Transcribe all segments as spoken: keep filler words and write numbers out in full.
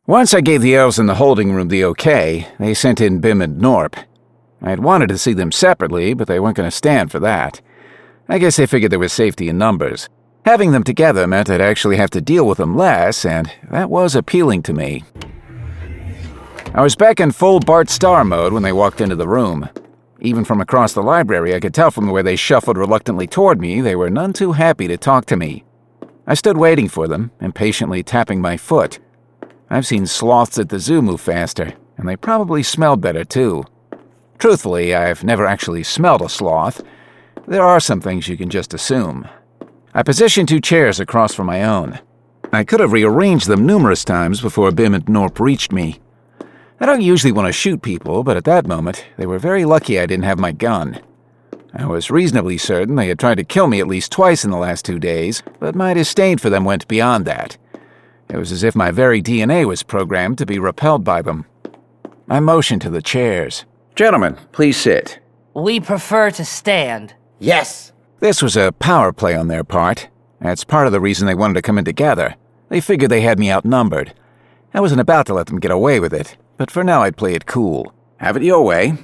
Once I gave the elves in the holding room the okay, they sent in Bim and Norp. I had wanted to see them separately, but they weren't going to stand for that. I guess they figured there was safety in numbers. Having them together meant I'd actually have to deal with them less, and that was appealing to me. I was back in full Bart Starr mode when they walked into the room. Even from across the library, I could tell from the way they shuffled reluctantly toward me they were none too happy to talk to me. I stood waiting for them, impatiently tapping my foot. I've seen sloths at the zoo move faster, and they probably smelled better, too. Truthfully, I've never actually smelled a sloth. There are some things you can just assume. I positioned two chairs across from my own. I could have rearranged them numerous times before Bim and Norp reached me. I don't usually want to shoot people, but at that moment, they were very lucky I didn't have my gun. I was reasonably certain they had tried to kill me at least twice in the last two days, but my disdain for them went beyond that. It was as if my very D N A was programmed to be repelled by them. I motioned to the chairs. "Gentlemen, please sit." We prefer to stand. Yes. This was a power play on their part. That's part of the reason they wanted to come in together. They figured they had me outnumbered. I wasn't about to let them get away with it, but for now I'd play it cool. Have it your way.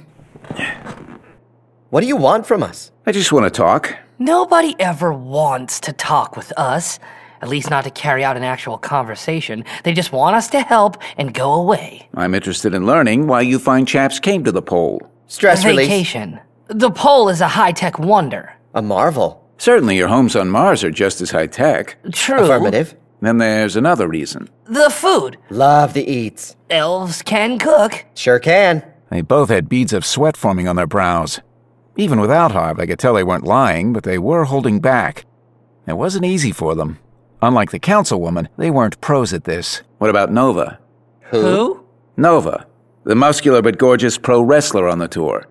What do you want from us? I just want to talk. Nobody ever wants to talk with us. At least not to carry out an actual conversation. They just want us to help and go away. I'm interested in learning why you fine chaps came to the pole. Stress relief. Vacation. The pole is a high-tech wonder. A marvel. Certainly your homes on Mars are just as high-tech. True. Affirmative. Then there's another reason. The food. Love the eats. Elves can cook. Sure can. They both had beads of sweat forming on their brows. Even without Harv, I could tell they weren't lying, but they were holding back. It wasn't easy for them. Unlike the councilwoman, they weren't pros at this. What about Nova? Who? Who? Nova, the muscular but gorgeous pro wrestler on the tour.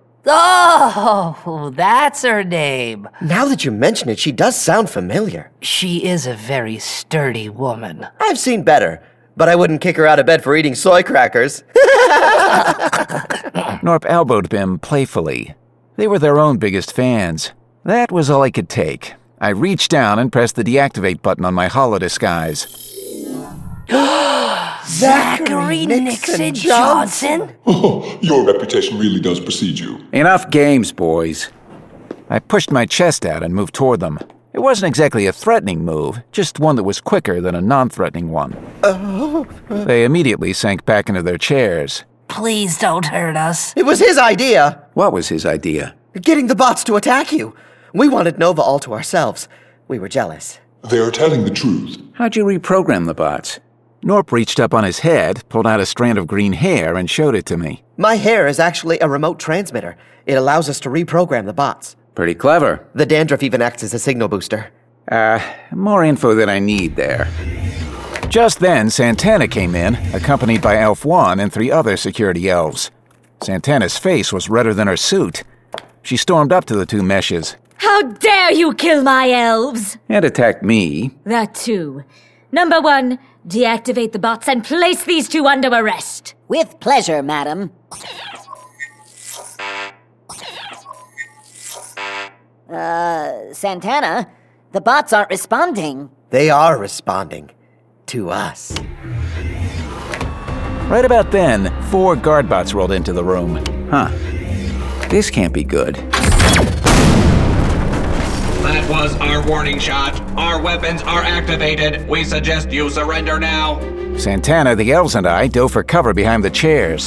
Oh, that's her name. Now that you mention it, she does sound familiar. She is a very sturdy woman. I've seen better, but I wouldn't kick her out of bed for eating soy crackers. Norp elbowed Bim playfully. They were their own biggest fans. That was all I could take. I reached down and pressed the deactivate button on my holodisguise. Zachary Nixon Johnson? Oh, your reputation really does precede you. Enough games, boys. I pushed my chest out and moved toward them. It wasn't exactly a threatening move, just one that was quicker than a non-threatening one. Oh. They immediately sank back into their chairs. Please don't hurt us. It was his idea. What was his idea? Getting the bots to attack you. We wanted Nova all to ourselves. We were jealous. They are telling the truth. How'd you reprogram the bots? Norp reached up on his head, pulled out a strand of green hair, and showed it to me. My hair is actually a remote transmitter. It allows us to reprogram the bots. Pretty clever. The dandruff even acts as a signal booster. Uh, more info than I need there. Just then, Santana came in, accompanied by Elf One and three other security elves. Santana's face was redder than her suit. She stormed up to the two meshes. How dare you kill my elves! And attacked me. That too. Number one, deactivate the bots and place these two under arrest. With pleasure, madam. Uh, Santana, the bots aren't responding. They are responding. To us. Right about then, four guard bots rolled into the room. Huh. This can't be good. That was our warning shot. Our weapons are activated. We suggest you surrender now. Santana, the elves, and I dove for cover behind the chairs.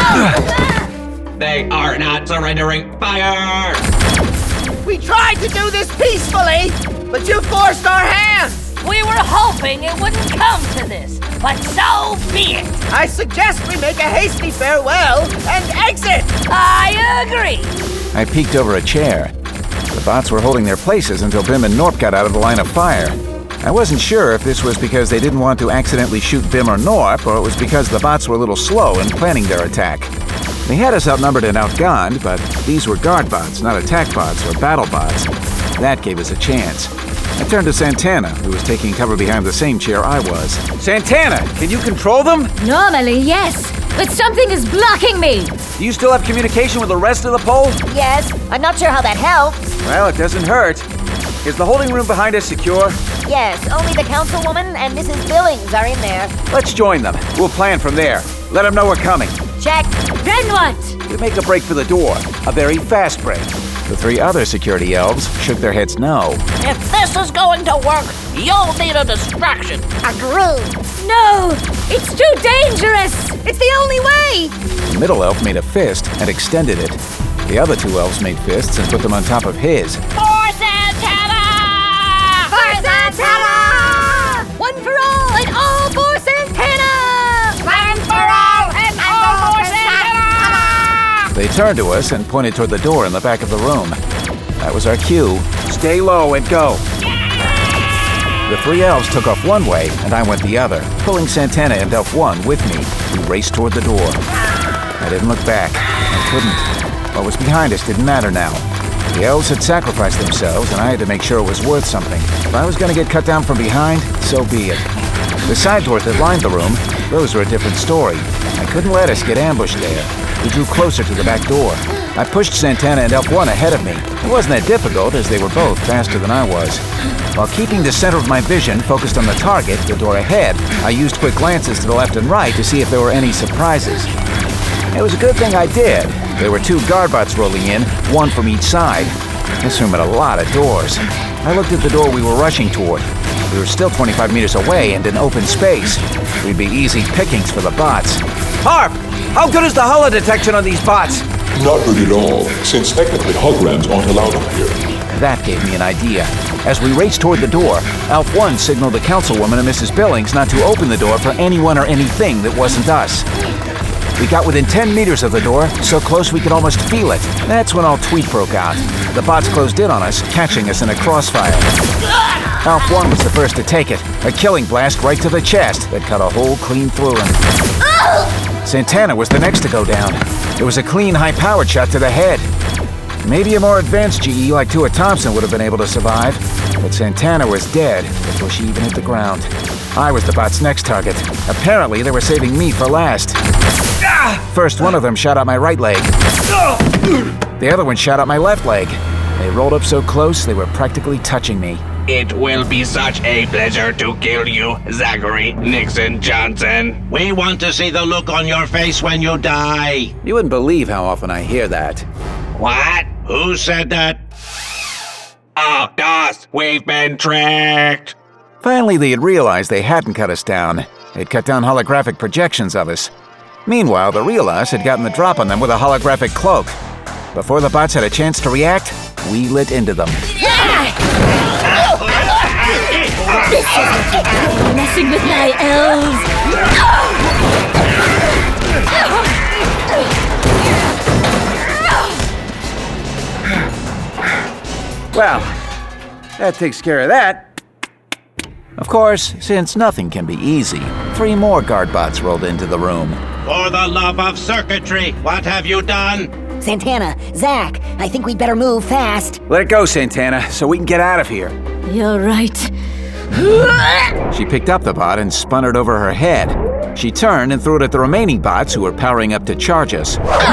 They are not surrendering. Fire! We tried to do this peacefully, but you forced our hands! We were hoping it wouldn't come to this, but so be it. I suggest we make a hasty farewell and exit! I agree. I peeked over a chair. The bots were holding their places until Bim and Norp got out of the line of fire. I wasn't sure if this was because they didn't want to accidentally shoot Bim or Norp, or it was because the bots were a little slow in planning their attack. They had us outnumbered and outgunned, but these were guard bots, not attack bots or battle bots. That gave us a chance. I turned to Santana, who was taking cover behind the same chair I was. Santana, can you control them? Normally, yes, but something is blocking me. Do you still have communication with the rest of the pole? Yes, I'm not sure how that helps. Well, it doesn't hurt. Is the holding room behind us secure? Yes, only the councilwoman and Missus Billings are in there. Let's join them. We'll plan from there. Let them know we're coming. Check. Then what? We make a break for the door. A very fast break. The three other security elves shook their heads no. If this is going to work, you'll need a distraction. Agreed. No! It's too dangerous! It's the only way! The middle elf made a fist and extended it. The other two elves made fists and put them on top of his. For Santana! For Santana! One for all and all for Santana! One for all and all for Santana! They turned to us and pointed toward the door in the back of the room. That was our cue. Stay low and go. The three elves took off one way, and I went the other, pulling Santana and Elf One with me. We raced toward the door. I didn't look back. I couldn't. What was behind us didn't matter now. The elves had sacrificed themselves, and I had to make sure it was worth something. If I was going to get cut down from behind, so be it. The side doors that lined the room, those were a different story. I couldn't let us get ambushed there. We drew closer to the back door. I pushed Santana and Elf One ahead of me. It wasn't that difficult, as they were both faster than I was. While keeping the center of my vision focused on the target, the door ahead, I used quick glances to the left and right to see if there were any surprises. It was a good thing I did. There were two guard bots rolling in, one from each side. This room had a lot of doors. I looked at the door we were rushing toward. We were still twenty-five meters away and in open space. We'd be easy pickings for the bots. Harp! How good is the holo detection on these bots? Not good at all, since technically holograms aren't allowed up here. That gave me an idea. As we raced toward the door, Elf One signaled the councilwoman and Missus Billings not to open the door for anyone or anything that wasn't us. We got within ten meters of the door, so close we could almost feel it. That's when all tweet broke out. The bots closed in on us, catching us in a crossfire. Elf One was the first to take it, a killing blast right to the chest that cut a hole clean through him. Santana was the next to go down. It was a clean, high-powered shot to the head. Maybe a more advanced G E like Tua Thompson would have been able to survive, but Santana was dead before she even hit the ground. I was the bot's next target. Apparently, they were saving me for last. First, one of them shot out my right leg. The other one shot out my left leg. They rolled up so close, they were practically touching me. It will be such a pleasure to kill you, Zachary Nixon Johnson. We want to see the look on your face when you die. You wouldn't believe how often I hear that. What? Who said that? Oh, Doss, we've been tricked. Finally, they had realized they hadn't cut us down. They'd cut down holographic projections of us. Meanwhile, the real us had gotten the drop on them with a holographic cloak. Before the bots had a chance to react, we lit into them. Messing with my elves! Well, that takes care of that. Of course, since nothing can be easy, three more guard bots rolled into the room. For the love of circuitry, what have you done? Santana, Zach, I think we'd better move fast. Let it go, Santana, so we can get out of here. You're right. She picked up the bot and spun it over her head. She turned and threw it at the remaining bots who were powering up to charge us.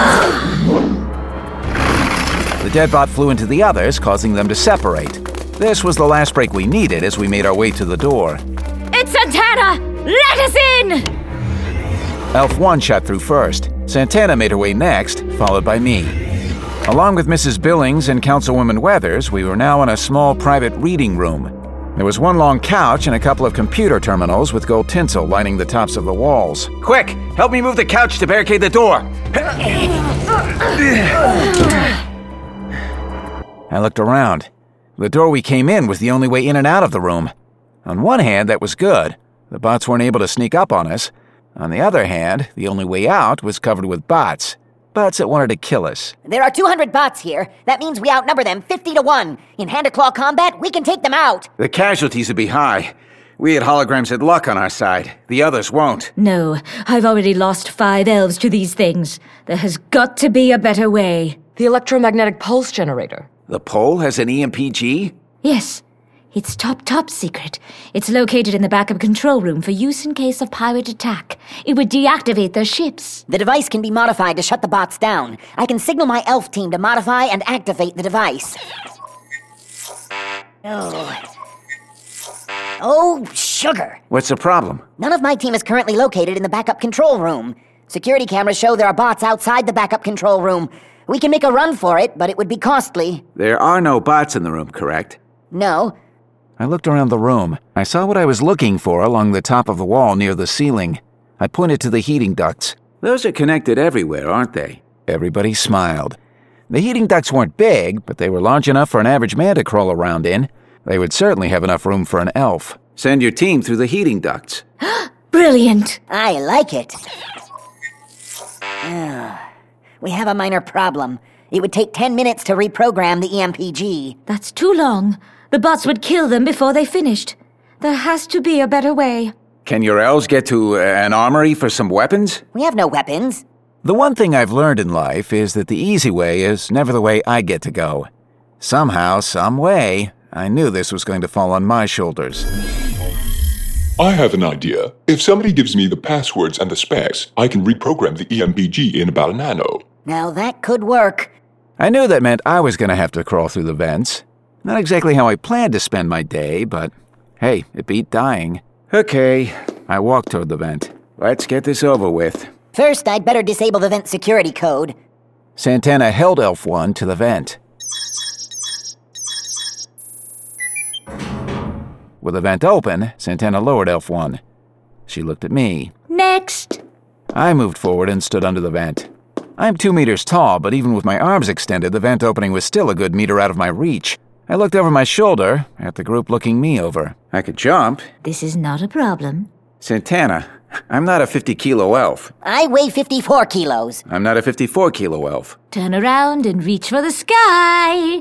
The dead bot flew into the others, causing them to separate. This was the last break we needed as we made our way to the door. It's Santana! Let us in! Elf One shot through first. Santana made her way next, followed by me. Along with Missus Billings and Councilwoman Weathers, we were now in a small private reading room. There was one long couch and a couple of computer terminals with gold tinsel lining the tops of the walls. Quick! Help me move the couch to barricade the door! I looked around. The door we came in was the only way in and out of the room. On one hand, that was good. The bots weren't able to sneak up on us. On the other hand, the only way out was covered with bots. Bots that wanted to kill us. There are two hundred bots here. That means we outnumber them fifty to one. In hand-to-claw combat, we can take them out. The casualties would be high. We at Holograms had luck on our side. The others won't. No, I've already lost five elves to these things. There has got to be a better way. The electromagnetic pulse generator. The pole has an E M P G? Yes. It's top, top secret. It's located in the backup control room for use in case of pirate attack. It would deactivate their ships. The device can be modified to shut the bots down. I can signal my elf team to modify and activate the device. Oh. Oh, sugar. What's the problem? None of my team is currently located in the backup control room. Security cameras show there are bots outside the backup control room. We can make a run for it, but it would be costly. There are no bots in the room, correct? No. I looked around the room. I saw what I was looking for along the top of the wall near the ceiling. I pointed to the heating ducts. Those are connected everywhere, aren't they? Everybody smiled. The heating ducts weren't big, but they were large enough for an average man to crawl around in. They would certainly have enough room for an elf. Send your team through the heating ducts. Brilliant! I like it. We have a minor problem. It would take ten minutes to reprogram the E M P G. That's too long. The bots would kill them before they finished. There has to be a better way. Can your elves get to uh, an armory for some weapons? We have no weapons. The one thing I've learned in life is that the easy way is never the way I get to go. Somehow, some way, I knew this was going to fall on my shoulders. I have an idea. If somebody gives me the passwords and the specs, I can reprogram the E M P G in about a nano. Now that could work. I knew that meant I was going to have to crawl through the vents. Not exactly how I planned to spend my day, but hey, it beat dying. Okay, I walked toward the vent. Let's get this over with. First, I'd better disable the vent security code. Santana held Elf one to the vent. With the vent open, Santana lowered Elf one. She looked at me. Next! I moved forward and stood under the vent. I'm two meters tall, but even with my arms extended, the vent opening was still a good meter out of my reach. I looked over my shoulder at the group looking me over. I could jump. This is not a problem. Santana, I'm not a fifty-kilo elf. I weigh fifty-four kilos. I'm not a fifty-four-kilo elf. Turn around and reach for the sky.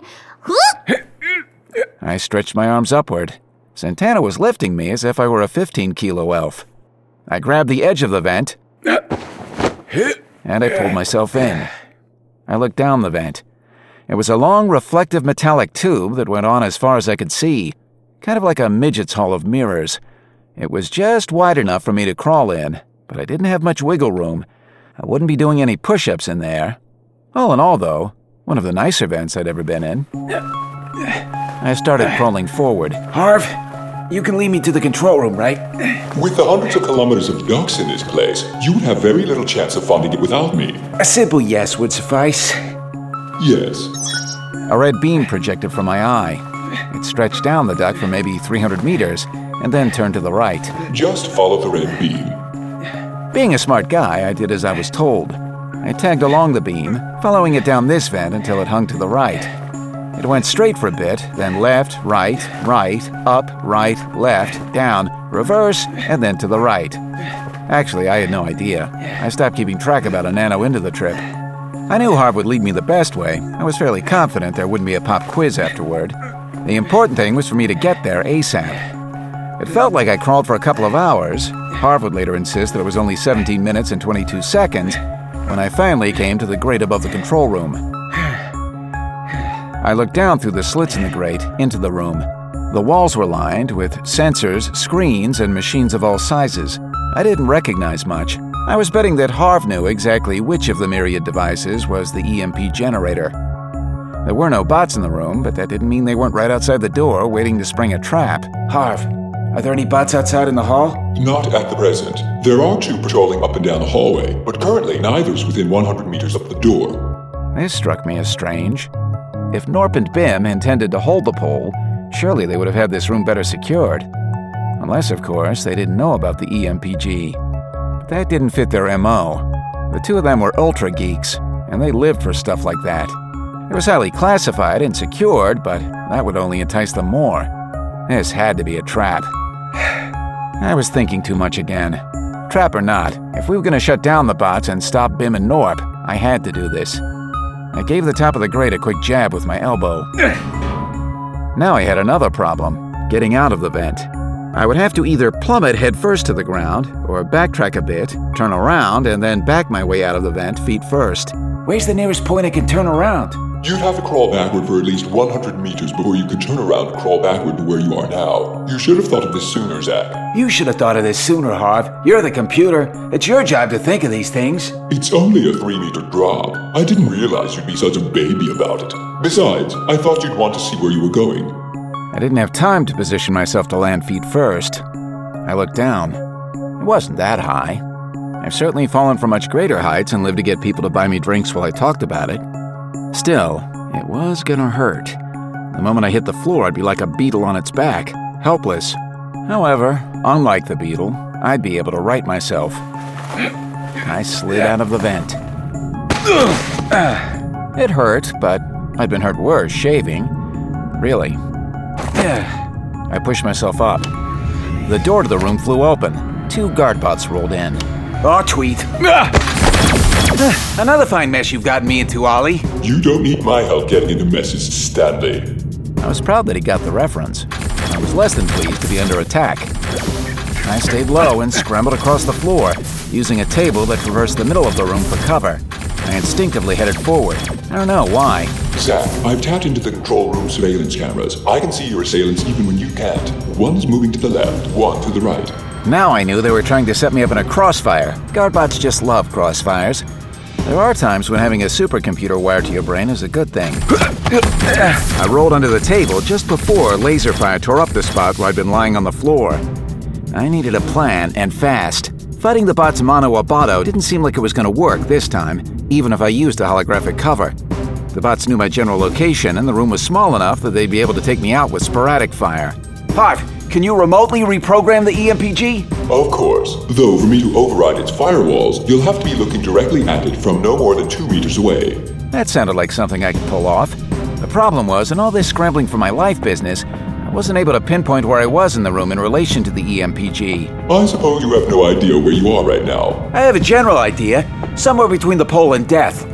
I stretched my arms upward. Santana was lifting me as if I were a fifteen-kilo elf. I grabbed the edge of the vent, and I pulled myself in. I looked down the vent. It was a long, reflective metallic tube that went on as far as I could see, kind of like a midget's hall of mirrors. It was just wide enough for me to crawl in, but I didn't have much wiggle room. I wouldn't be doing any push-ups in there. All in all, though, one of the nicer vents I'd ever been in. I started crawling forward. Harv, you can lead me to the control room, right? With the hundreds of kilometers of ducts in this place, you would have very little chance of finding it without me. A simple yes would suffice. Yes. A red beam projected from my eye. It stretched down the duct for maybe three hundred meters, and then turned to the right. Just follow the red beam. Being a smart guy, I did as I was told. I tagged along the beam, following it down this vent until it hung to the right. It went straight for a bit, then left, right, right, up, right, left, down, reverse, and then to the right. Actually, I had no idea. I stopped keeping track about a nano into the trip. I knew Harv would lead me the best way. I was fairly confident there wouldn't be a pop quiz afterward. The important thing was for me to get there ASAP. It felt like I crawled for a couple of hours. Harv would later insist that it was only seventeen minutes and twenty-two seconds when I finally came to the grate above the control room. I looked down through the slits in the grate into the room. The walls were lined with sensors, screens, and machines of all sizes. I didn't recognize much. I was betting that Harv knew exactly which of the myriad devices was the E M P generator. There were no bots in the room, but that didn't mean they weren't right outside the door waiting to spring a trap. Harv, are there any bots outside in the hall? Not at the present. There are two patrolling up and down the hallway, but currently neither's within one hundred meters of the door. This struck me as strange. If Norp and Bim intended to hold the pole, surely they would have had this room better secured. Unless, of course, they didn't know about the E M P G. But that didn't fit their M O. The two of them were ultra geeks, and they lived for stuff like that. It was highly classified and secured, but that would only entice them more. This had to be a trap. I was thinking too much again. Trap or not, if we were going to shut down the bots and stop Bim and Norp, I had to do this. I gave the top of the grate a quick jab with my elbow. Now I had another problem, getting out of the vent. I would have to either plummet headfirst to the ground, or backtrack a bit, turn around, and then back my way out of the vent feet first. Where's the nearest point I can turn around? You'd have to crawl backward for at least one hundred meters before you could turn around and crawl backward to where you are now. You should have thought of this sooner, Zach. You should have thought of this sooner, Harv. You're the computer. It's your job to think of these things. It's only a three-meter drop. I didn't realize you'd be such a baby about it. Besides, I thought you'd want to see where you were going. I didn't have time to position myself to land feet first. I looked down. It wasn't that high. I've certainly fallen from much greater heights and lived to get people to buy me drinks while I talked about it. Still, it was gonna hurt. The moment I hit the floor, I'd be like a beetle on its back, helpless. However, unlike the beetle, I'd be able to right myself. I slid out of the vent. It hurt, but I'd been hurt worse shaving. Really. I pushed myself up. The door to the room flew open. Two guard bots rolled in. Oh, tweet. Another fine mess you've gotten me into, Ollie. You don't need my help getting into messes, Stanley. I was proud that he got the reference. I was less than pleased to be under attack. I stayed low and scrambled across the floor, using a table that traversed the middle of the room for cover. I instinctively headed forward. I don't know why. Zach, I've tapped into the control room surveillance cameras. I can see your assailants even when you can't. One is moving to the left, one to the right. Now I knew they were trying to set me up in a crossfire. Guardbots just love crossfires. There are times when having a supercomputer wired to your brain is a good thing. I rolled under the table just before laser fire tore up the spot where I'd been lying on the floor. I needed a plan, and fast. Fighting the bots mano a mano didn't seem like it was going to work this time, even if I used a holographic cover. The bots knew my general location, and the room was small enough that they'd be able to take me out with sporadic fire. Harv, can you remotely reprogram the E M P G? Of course. Though for me to override its firewalls, you'll have to be looking directly at it from no more than two meters away. That sounded like something I could pull off. The problem was, in all this scrambling for my life business, I wasn't able to pinpoint where I was in the room in relation to the E M P G. I suppose you have no idea where you are right now. I have a general idea. Somewhere between the pole and death.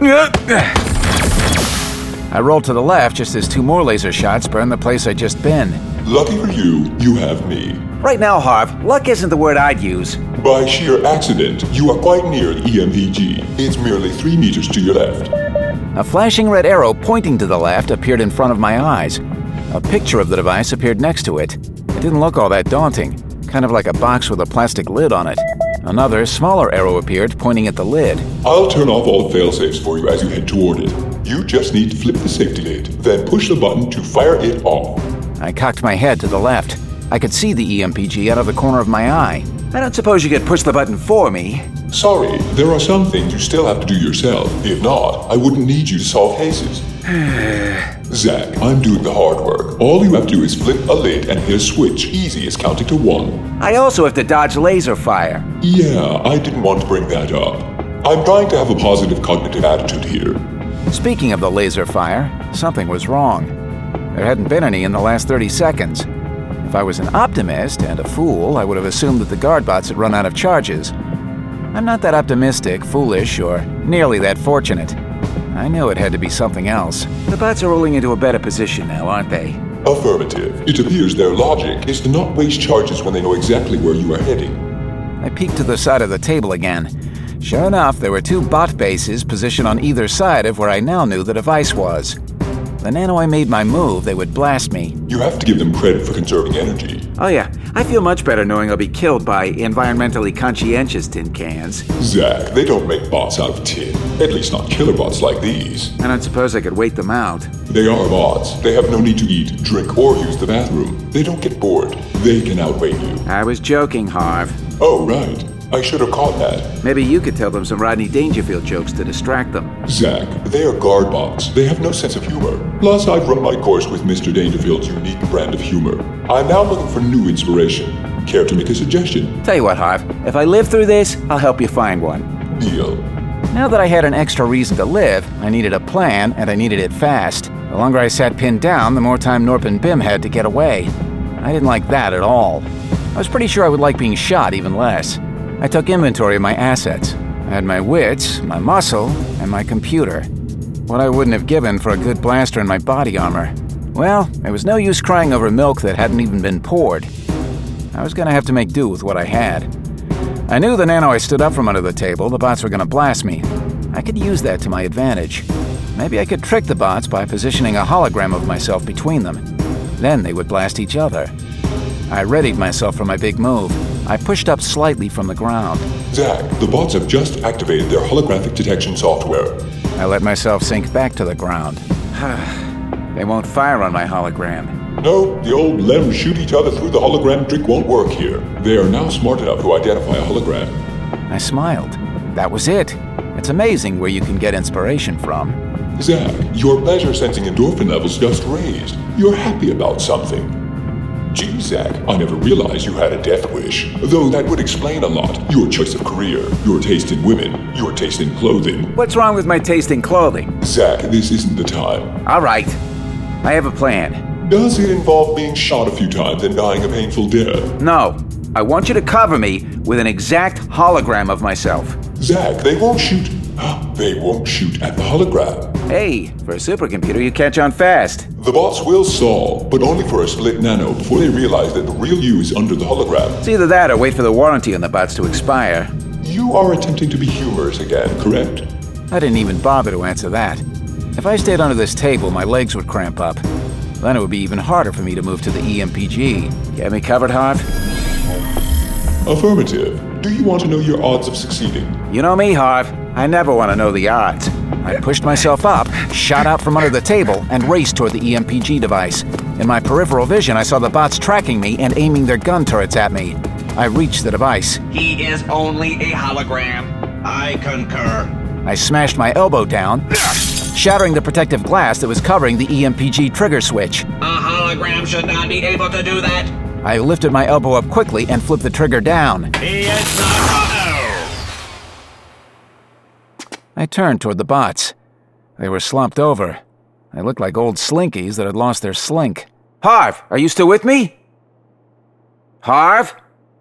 I rolled to the left just as two more laser shots burned the place I'd just been. Lucky for you, you have me. Right now, Harv, luck isn't the word I'd use. By sheer accident, you are quite near the E M P G. It's merely three meters to your left. A flashing red arrow pointing to the left appeared in front of my eyes. A picture of the device appeared next to it. It didn't look all that daunting, kind of like a box with a plastic lid on it. Another, smaller arrow appeared, pointing at the lid. I'll turn off all the failsafes for you as you head toward it. You just need to flip the safety lid, then push the button to fire it off. I cocked my head to the left. I could see the E M P G out of the corner of my eye. I don't suppose you could push the button for me. Sorry, there are some things you still have to do yourself. If not, I wouldn't need you to solve cases. Zach, I'm doing the hard work. All you have to do is flip a lid and hit a switch. Easy as counting to one. I also have to dodge laser fire. Yeah, I didn't want to bring that up. I'm trying to have a positive cognitive attitude here. Speaking of the laser fire, something was wrong. There hadn't been any in the last thirty seconds. If I was an optimist and a fool, I would have assumed that the guard bots had run out of charges. I'm not that optimistic, foolish, or nearly that fortunate. I knew it had to be something else. The bots are rolling into a better position now, aren't they? Affirmative. It appears their logic is to not waste charges when they know exactly where you are heading. I peeked to the side of the table again. Sure enough, there were two bot bases positioned on either side of where I now knew the device was. The nano I made my move, they would blast me. You have to give them credit for conserving energy. Oh yeah, I feel much better knowing I'll be killed by environmentally conscientious tin cans. Zach, they don't make bots out of tin. At least not killer bots like these. I don't suppose I could wait them out. They are bots. They have no need to eat, drink, or use the bathroom. They don't get bored. They can outweigh you. I was joking, Harv. Oh, right. I should have caught that. Maybe you could tell them some Rodney Dangerfield jokes to distract them. Zach, they are guard bots. They have no sense of humor. Plus, I've run my course with Mister Dangerfield's unique brand of humor. I'm now looking for new inspiration. Care to make a suggestion? Tell you what, Harv, if I live through this, I'll help you find one. Deal. Now that I had an extra reason to live, I needed a plan, and I needed it fast. The longer I sat pinned down, the more time Norp and Bim had to get away. I didn't like that at all. I was pretty sure I would like being shot even less. I took inventory of my assets. I had my wits, my muscle, and my computer. What I wouldn't have given for a good blaster and my body armor. Well, there was no use crying over milk that hadn't even been poured. I was gonna have to make do with what I had. I knew the nano I stood up from under the table, the bots were gonna blast me. I could use that to my advantage. Maybe I could trick the bots by positioning a hologram of myself between them. Then they would blast each other. I readied myself for my big move. I pushed up slightly from the ground. Zach, the bots have just activated their holographic detection software. I let myself sink back to the ground. They won't fire on my hologram. No, the old let 'em shoot each other through the hologram trick won't work here. They are now smart enough to identify a hologram. I smiled. That was it. It's amazing where you can get inspiration from. Zack, your pleasure-sensing endorphin levels just raised. You're happy about something. Gee, Zack, I never realized you had a death wish. Though that would explain a lot. Your choice of career, your taste in women, your taste in clothing. What's wrong with my taste in clothing? Zack, this isn't the time. All right. I have a plan. Does it involve being shot a few times and dying a painful death? No. I want you to cover me with an exact hologram of myself. Zack, they won't shoot. They won't shoot at the hologram. Hey, for a supercomputer, you catch on fast. The bots will solve, but only for a split nano before they realize that the real you is under the hologram. It's either that or wait for the warranty on the bots to expire. You are attempting to be humorous again, correct? I didn't even bother to answer that. If I stayed under this table, my legs would cramp up. Then it would be even harder for me to move to the E M P G. Get me covered, Harv? Affirmative. Do you want to know your odds of succeeding? You know me, Harv. I never want to know the odds. I pushed myself up, shot out from under the table, and raced toward the E M P G device. In my peripheral vision, I saw the bots tracking me and aiming their gun turrets at me. I reached the device. He is only a hologram. I concur. I smashed my elbow down, shattering the protective glass that was covering the E M P G trigger switch. A hologram should not be able to do that. I lifted my elbow up quickly and flipped the trigger down. He is not. I turned toward the bots. They were slumped over. They looked like old slinkies that had lost their slink. Harv, are you still with me? Harv?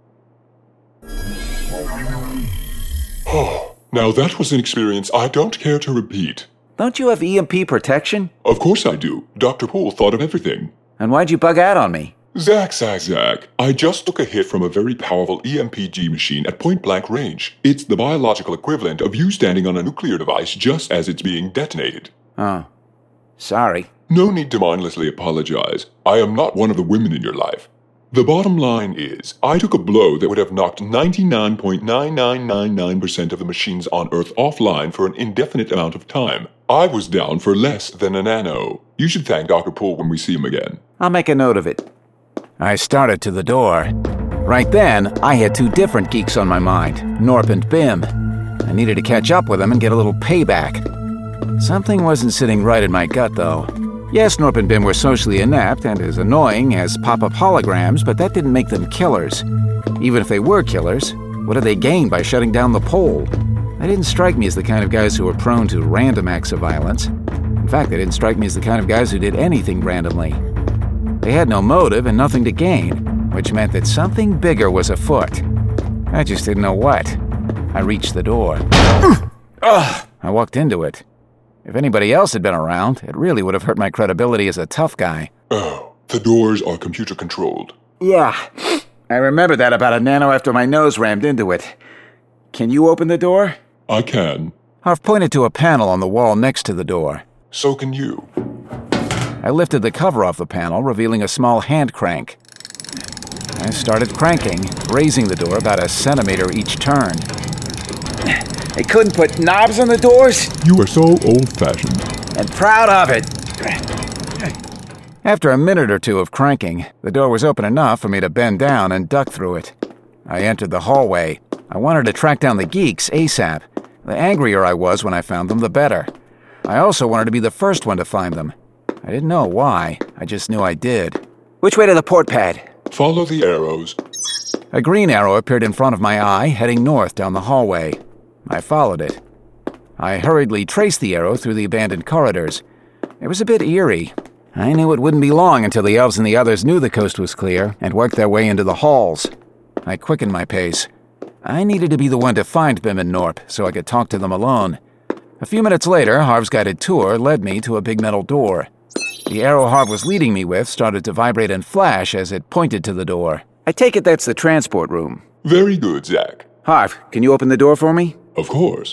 Oh, now that was an experience I don't care to repeat. Don't you have E M P protection? Of course I do. Doctor Poole thought of everything. And why'd you bug out on me? Zack, Zack, Zack, I just took a hit from a very powerful E M P G machine at point-blank range. It's the biological equivalent of you standing on a nuclear device just as it's being detonated. Oh. Sorry. No need to mindlessly apologize. I am not one of the women in your life. The bottom line is, I took a blow that would have knocked ninety-nine point nine nine nine nine percent of the machines on Earth offline for an indefinite amount of time. I was down for less than a nano. You should thank Doctor Poole when we see him again. I'll make a note of it. I started to the door. Right then, I had two different geeks on my mind, Norp and Bim. I needed to catch up with them and get a little payback. Something wasn't sitting right in my gut, though. Yes, Norp and Bim were socially inept and as annoying as pop-up holograms, but that didn't make them killers. Even if they were killers, what did they gain by shutting down the poll? They didn't strike me as the kind of guys who were prone to random acts of violence. In fact, they didn't strike me as the kind of guys who did anything randomly. They had no motive and nothing to gain, which meant that something bigger was afoot. I just didn't know what. I reached the door. Ugh! I walked into it. If anybody else had been around, it really would have hurt my credibility as a tough guy. Oh, the doors are computer-controlled. Yeah, I remember that about a nano after my nose rammed into it. Can you open the door? I can. Harv pointed to a panel on the wall next to the door. So can you. I lifted the cover off the panel, revealing a small hand crank. I started cranking, raising the door about a centimeter each turn. They couldn't put knobs on the doors? You are so old-fashioned. And proud of it. After a minute or two of cranking, the door was open enough for me to bend down and duck through it. I entered the hallway. I wanted to track down the geeks ASAP. The angrier I was when I found them, the better. I also wanted to be the first one to find them. I didn't know why, I just knew I did. Which way to the port pad? Follow the arrows. A green arrow appeared in front of my eye, heading north down the hallway. I followed it. I hurriedly traced the arrow through the abandoned corridors. It was a bit eerie. I knew it wouldn't be long until the elves and the others knew the coast was clear and worked their way into the halls. I quickened my pace. I needed to be the one to find Bim and Norp so I could talk to them alone. A few minutes later, Harv's guided tour led me to a big metal door. The arrow Harv was leading me with started to vibrate and flash as it pointed to the door. I take it that's the transport room. Very good, Zack. Harv, can you open the door for me? Of course.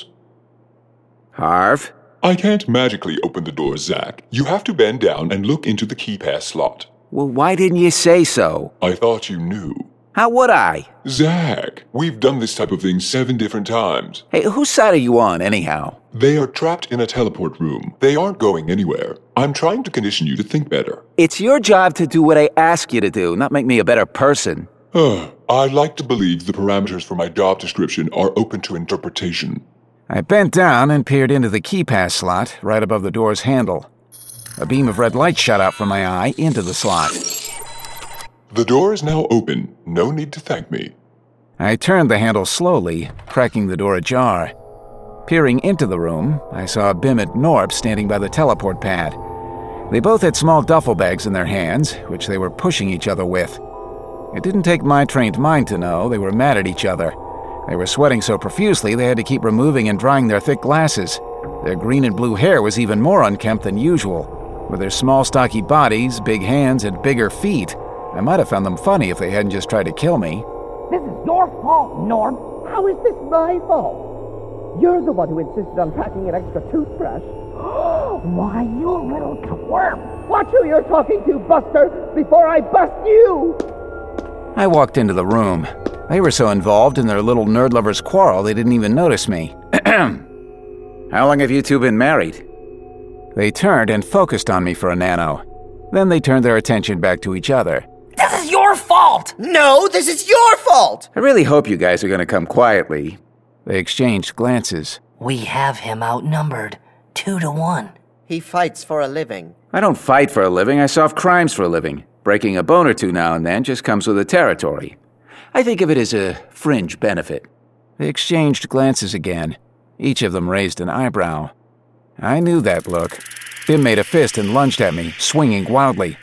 Harv? I can't magically open the door, Zack. You have to bend down and look into the keypass slot. Well, why didn't you say so? I thought you knew. How would I? Zach, we've done this type of thing seven different times. Hey, whose side are you on, anyhow? They are trapped in a teleport room. They aren't going anywhere. I'm trying to condition you to think better. It's your job to do what I ask you to do, not make me a better person. I'd like to believe the parameters for my job description are open to interpretation. I bent down and peered into the keypass slot right above the door's handle. A beam of red light shot out from my eye into the slot. The door is now open. No need to thank me. I turned the handle slowly, cracking the door ajar. Peering into the room, I saw Bim and Norp standing by the teleport pad. They both had small duffel bags in their hands, which they were pushing each other with. It didn't take my trained mind to know they were mad at each other. They were sweating so profusely they had to keep removing and drying their thick glasses. Their green and blue hair was even more unkempt than usual. With their small, stocky bodies, big hands, and bigger feet, I might have found them funny if they hadn't just tried to kill me. This is your fault, Norm. How is this my fault? You're the one who insisted on packing an extra toothbrush. Why, you little twerp! Watch who you're talking to, Buster, before I bust you! I walked into the room. They were so involved in their little nerd lovers' quarrel they didn't even notice me. How long have you two been married? They turned and focused on me for a nano. Then they turned their attention back to each other. This is your fault! No, this is your fault! I really hope you guys are going to come quietly. They exchanged glances. We have him outnumbered. Two to one. He fights for a living. I don't fight for a living, I solve crimes for a living. Breaking a bone or two now and then just comes with the territory. I think of it as a fringe benefit. They exchanged glances again. Each of them raised an eyebrow. I knew that look. Bim made a fist and lunged at me, swinging wildly.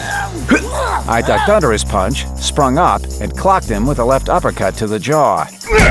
I ducked under his punch, sprung up, and clocked him with a left uppercut to the jaw.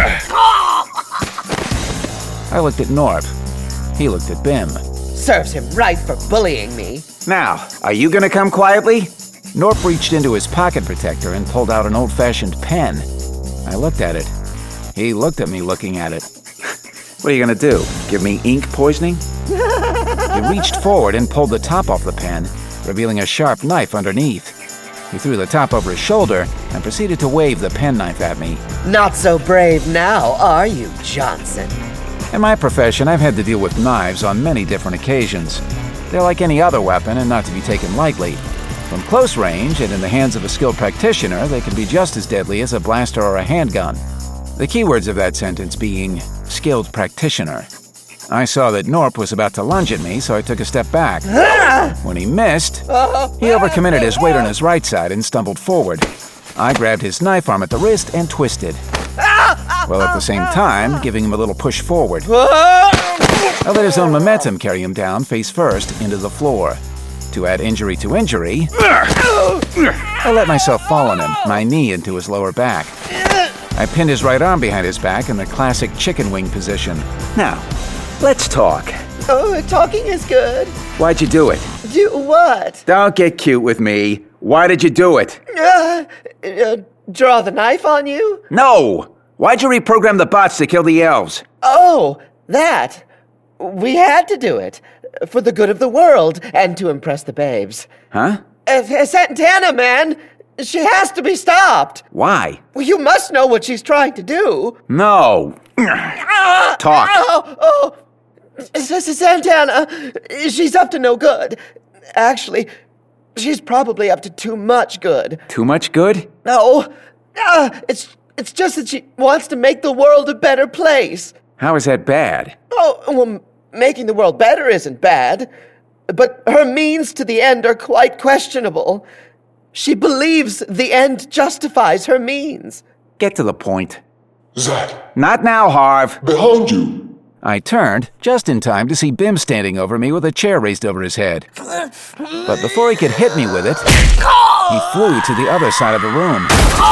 I looked at Norp. He looked at Bim. Serves him right for bullying me. Now, are you gonna come quietly? Norp reached into his pocket protector and pulled out an old-fashioned pen. I looked at it. He looked at me looking at it. What are you gonna do? Give me ink poisoning? He reached forward and pulled the top off the pen, revealing a sharp knife underneath. He threw the top over his shoulder and proceeded to wave the penknife at me. Not so brave now, are you, Johnson? In my profession, I've had to deal with knives on many different occasions. They're like any other weapon and not to be taken lightly. From close range and in the hands of a skilled practitioner, they can be just as deadly as a blaster or a handgun. The keywords of that sentence being skilled practitioner. I saw that Norp was about to lunge at me, so I took a step back. When he missed, he overcommitted his weight on his right side and stumbled forward. I grabbed his knife arm at the wrist and twisted, while at the same time giving him a little push forward. I let his own momentum carry him down face first into the floor. To add injury to injury, I let myself fall on him, my knee into his lower back. I pinned his right arm behind his back in the classic chicken wing position. Now, let's talk. Oh, talking is good. Why'd you do it? Do what? Don't get cute with me. Why did you do it? Uh, uh, draw the knife on you? No! Why'd you reprogram the bots to kill the elves? Oh, that. We had to do it. For the good of the world, and to impress the babes. Huh? Uh, Santana, man! She has to be stopped! Why? Well, you must know what she's trying to do. No! Talk. Oh, oh. Santana, she's up to no good. Actually, she's probably up to too much good. Too much good? No. Uh, it's, it's just that she wants to make the world a better place. How is that bad? Oh, well, making the world better isn't bad, but her means to the end are quite questionable. She believes the end justifies her means. Get to the point. Zach! Not now, Harv! Behind you! I turned, just in time to see Bim standing over me with a chair raised over his head. But before he could hit me with it, he flew to the other side of the room.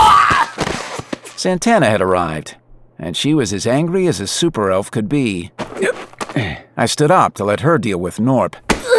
Santana had arrived, and she was as angry as a super elf could be. I stood up to let her deal with Norp.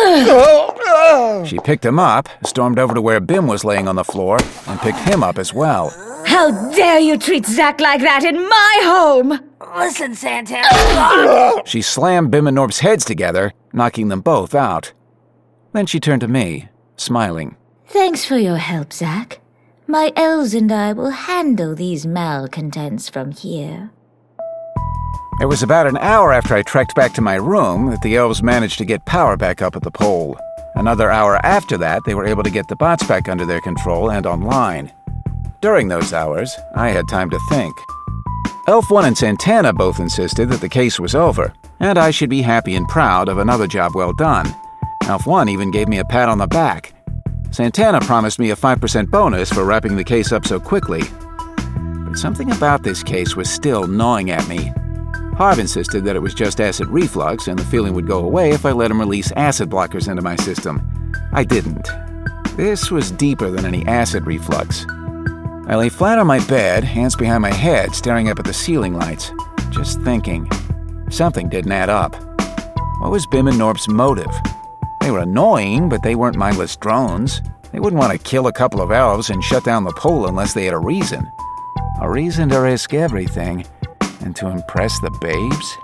She picked him up, stormed over to where Bim was laying on the floor, and picked him up as well. How dare you treat Zack like that in my home! Listen, Santana. She slammed Bim and Norp's heads together, knocking them both out. Then she turned to me, smiling. Thanks for your help, Zack. My elves and I will handle these malcontents from here. It was about an hour after I trekked back to my room that the elves managed to get power back up at the pole. Another hour after that, they were able to get the bots back under their control and online. During those hours, I had time to think. Elf one and Santana both insisted that the case was over, and I should be happy and proud of another job well done. Elf one even gave me a pat on the back. Santana promised me a five percent bonus for wrapping the case up so quickly. But something about this case was still gnawing at me. Harv insisted that it was just acid reflux and the feeling would go away if I let him release acid blockers into my system. I didn't. This was deeper than any acid reflux. I lay flat on my bed, hands behind my head, staring up at the ceiling lights, just thinking. Something didn't add up. What was Bim and Norp's motive? They were annoying, but they weren't mindless drones. They wouldn't want to kill a couple of elves and shut down the pole unless they had a reason. A reason to risk everything. And to impress the babes?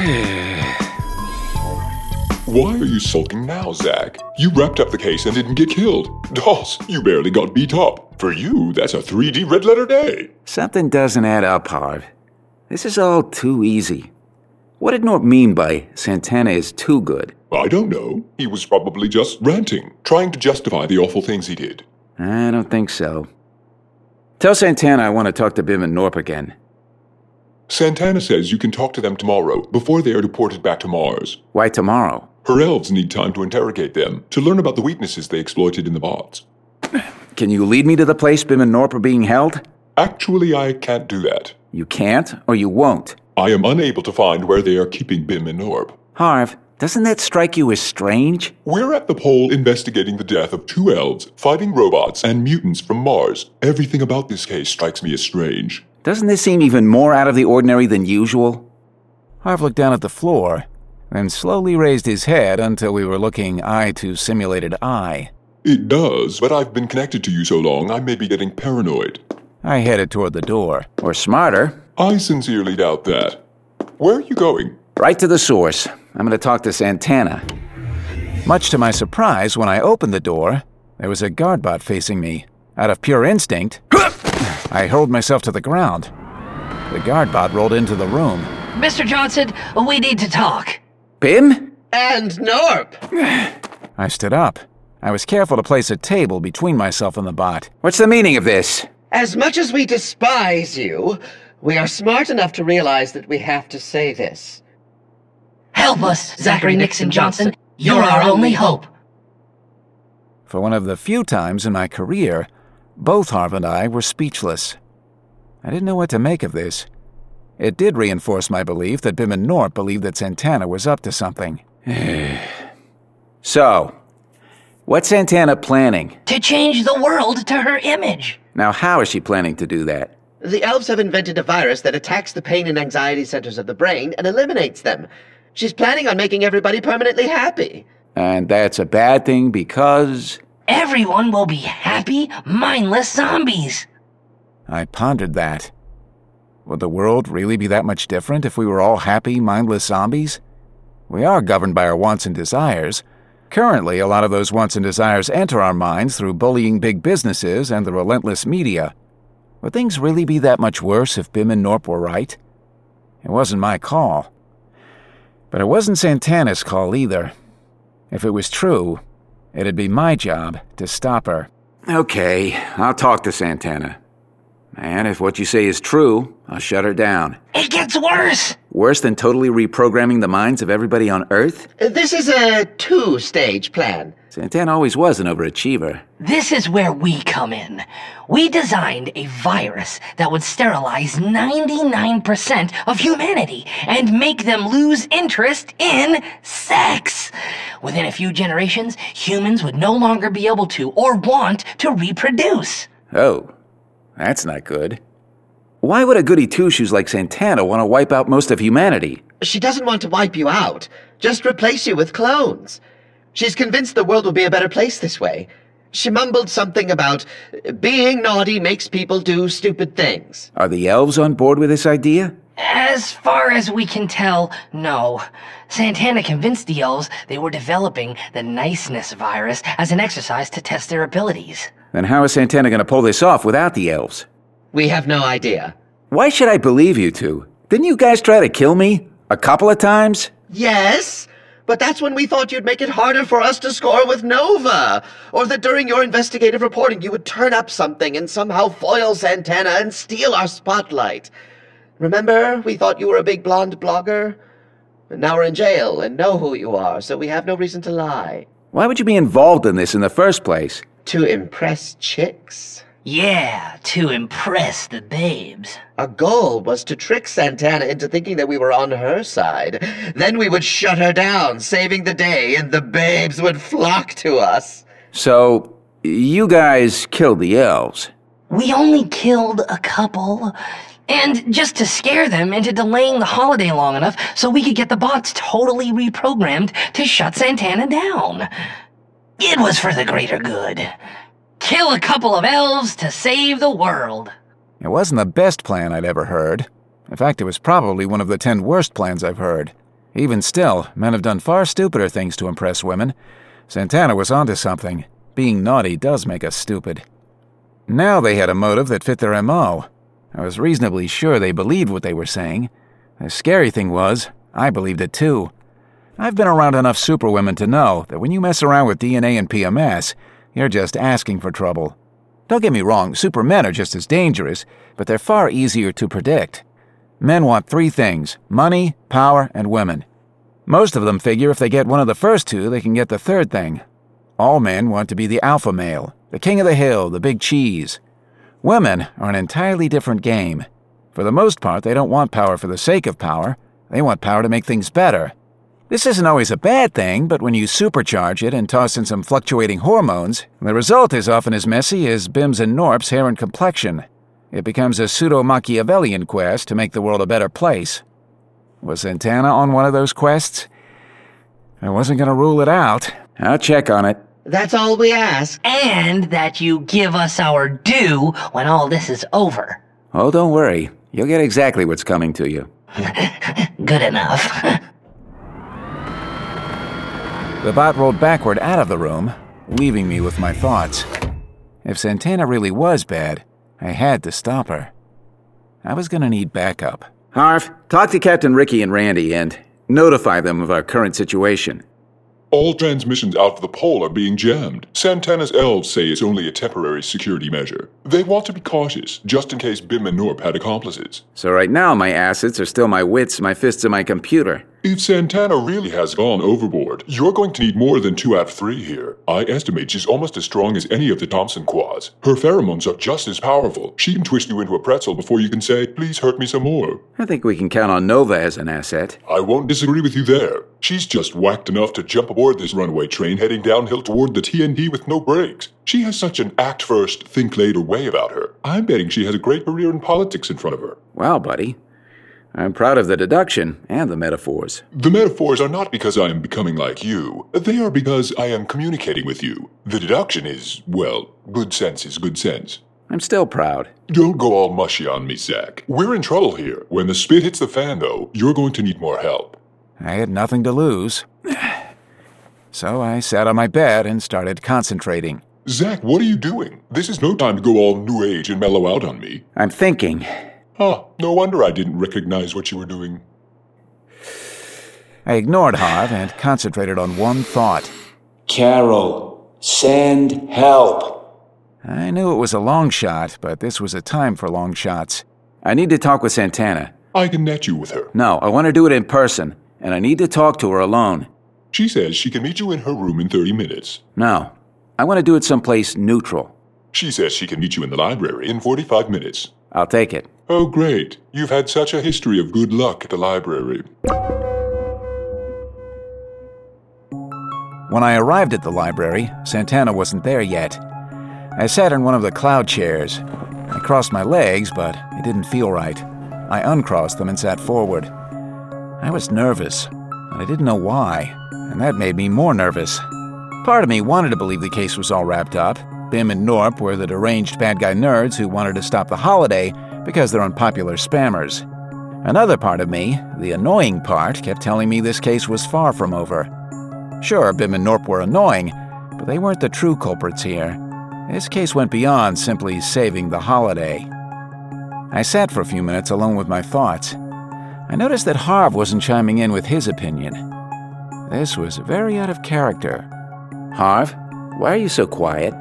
Why are you sulking now, Zack? You wrapped up the case and didn't get killed. Doss, you barely got beat up. For you, that's a three D red letter day. Something doesn't add up, Harv. This is all too easy. What did Norp mean by Santana is too good? I don't know. He was probably just ranting, trying to justify the awful things he did. I don't think so. Tell Santana I want to talk to Bim and Norp again. Santana says you can talk to them tomorrow, before they are deported back to Mars. Why tomorrow? Her elves need time to interrogate them, to learn about the weaknesses they exploited in the bots. Can you lead me to the place Bim and Norp are being held? Actually, I can't do that. You can't, or you won't? I am unable to find where they are keeping Bim and Norp. Harv, doesn't that strike you as strange? We're at the pole investigating the death of two elves, fighting robots and mutants from Mars. Everything about this case strikes me as strange. Doesn't this seem even more out of the ordinary than usual? Harv looked down at the floor, then slowly raised his head until we were looking eye to simulated eye. It does, but I've been connected to you so long I may be getting paranoid. I headed toward the door. Or smarter. I sincerely doubt that. Where are you going? Right to the source. I'm going to talk to Santana. Much to my surprise, when I opened the door, there was a guard bot facing me. Out of pure instinct, I hurled myself to the ground. The guard bot rolled into the room. Mister Johnson, we need to talk. Bim? And Norp! I stood up. I was careful to place a table between myself and the bot. What's the meaning of this? As much as we despise you, we are smart enough to realize that we have to say this. Help us, Zachary Nixon Johnson. You're our only hope. For one of the few times in my career, both Harv and I were speechless. I didn't know what to make of this. It did reinforce my belief that Bim and Norp believed that Santana was up to something. So, what's Santana planning? To change the world to her image. Now, how is she planning to do that? The elves have invented a virus that attacks the pain and anxiety centers of the brain and eliminates them. She's planning on making everybody permanently happy. And that's a bad thing because... Everyone will be happy, mindless zombies. I pondered that. Would the world really be that much different if we were all happy, mindless zombies? We are governed by our wants and desires. Currently, a lot of those wants and desires enter our minds through bullying big businesses and the relentless media. Would things really be that much worse if Bim and Norp were right? It wasn't my call. But it wasn't Santana's call either. If it was true, it'd be my job to stop her. Okay, I'll talk to Santana. And if what you say is true, I'll shut her down. It gets worse! Worse than totally reprogramming the minds of everybody on Earth? This is a two-stage plan. Santana always was an overachiever. This is where we come in. We designed a virus that would sterilize ninety-nine percent of humanity and make them lose interest in sex. Within a few generations, humans would no longer be able to or want to reproduce. Oh, that's not good. Why would a goody two-shoes like Santana want to wipe out most of humanity? She doesn't want to wipe you out, just replace you with clones. She's convinced the world will be a better place this way. She mumbled something about being naughty makes people do stupid things. Are the elves on board with this idea? As far as we can tell, no. Santana convinced the elves they were developing the niceness virus as an exercise to test their abilities. Then how is Santana going to pull this off without the elves? We have no idea. Why should I believe you two? Didn't you guys try to kill me? A couple of times? Yes, but that's when we thought you'd make it harder for us to score with Nova. Or that during your investigative reporting you would turn up something and somehow foil Santana and steal our spotlight. Remember, we thought you were a big blonde blogger? But now we're in jail and know who you are, so we have no reason to lie. Why would you be involved in this in the first place? To impress chicks? Yeah, to impress the babes. Our goal was to trick Santana into thinking that we were on her side. Then we would shut her down, saving the day, and the babes would flock to us. So, you guys killed the elves? We only killed a couple. And just to scare them into delaying the holiday long enough so we could get the bots totally reprogrammed to shut Santana down. It was for the greater good. Kill a couple of elves to save the world. It wasn't the best plan I'd ever heard. In fact, it was probably one of the ten worst plans I've heard. Even still, men have done far stupider things to impress women. Santana was onto something. Being naughty does make us stupid. Now they had a motive that fit their M O. I was reasonably sure they believed what they were saying. The scary thing was, I believed it too. I've been around enough superwomen to know that when you mess around with D N A and P M S, you're just asking for trouble. Don't get me wrong, supermen are just as dangerous, but they're far easier to predict. Men want three things: money, power, and women. Most of them figure if they get one of the first two, they can get the third thing. All men want to be the alpha male, the king of the hill, the big cheese. Women are an entirely different game. For the most part, they don't want power for the sake of power. They want power to make things better. This isn't always a bad thing, but when you supercharge it and toss in some fluctuating hormones, the result is often as messy as Bim's and Norp's hair and complexion. It becomes a pseudo-Machiavellian quest to make the world a better place. Was Santana on one of those quests? I wasn't going to rule it out. I'll check on it. That's all we ask. And that you give us our due when all this is over. Oh, don't worry. You'll get exactly what's coming to you. Good enough. The bot rolled backward out of the room, leaving me with my thoughts. If Santana really was bad, I had to stop her. I was going to need backup. Harv, talk to Captain Ricky and Randy and notify them of our current situation. All transmissions out of the pole are being jammed. Santana's elves say it's only a temporary security measure. They want to be cautious, just in case Bim and Norp had accomplices. So right now my assets are still my wits, my fists, and my computer. If Santana really has gone overboard, you're going to need more than two out of three here. I estimate she's almost as strong as any of the Thompson quads. Her pheromones are just as powerful. She can twist you into a pretzel before you can say, please hurt me some more. I think we can count on Nova as an asset. I won't disagree with you there. She's just whacked enough to jump aboard this runaway train heading downhill toward the T N T with no brakes. She has such an act first, think later way about her. I'm betting she has a great career in politics in front of her. Wow, buddy. I'm proud of the deduction and the metaphors. The metaphors are not because I am becoming like you. They are because I am communicating with you. The deduction is, well, good sense is good sense. I'm still proud. Don't go all mushy on me, Zach. We're in trouble here. When the spit hits the fan, though, you're going to need more help. I had nothing to lose. So I sat on my bed and started concentrating. Zach, what are you doing? This is no time to go all new age and mellow out on me. I'm thinking. Huh, no wonder I didn't recognize what you were doing. I ignored Harv and concentrated on one thought. Carol, send help. I knew it was a long shot, but this was a time for long shots. I need to talk with Santana. I can net you with her. No, I want to do it in person, and I need to talk to her alone. She says she can meet you in her room in thirty minutes. No, I want to do it someplace neutral. She says she can meet you in the library in forty-five minutes. I'll take it. Oh, great. You've had such a history of good luck at the library. When I arrived at the library, Santana wasn't there yet. I sat in one of the cloud chairs. I crossed my legs, but it didn't feel right. I uncrossed them and sat forward. I was nervous, and I didn't know why, and that made me more nervous. Part of me wanted to believe the case was all wrapped up. Bim and Norp were the deranged bad guy nerds who wanted to stop the holiday because they're unpopular spammers. Another part of me, the annoying part, kept telling me this case was far from over. Sure, Bim and Norp were annoying, but they weren't the true culprits here. This case went beyond simply saving the holiday. I sat for a few minutes alone with my thoughts. I noticed that Harv wasn't chiming in with his opinion. This was very out of character. Harv, why are you so quiet?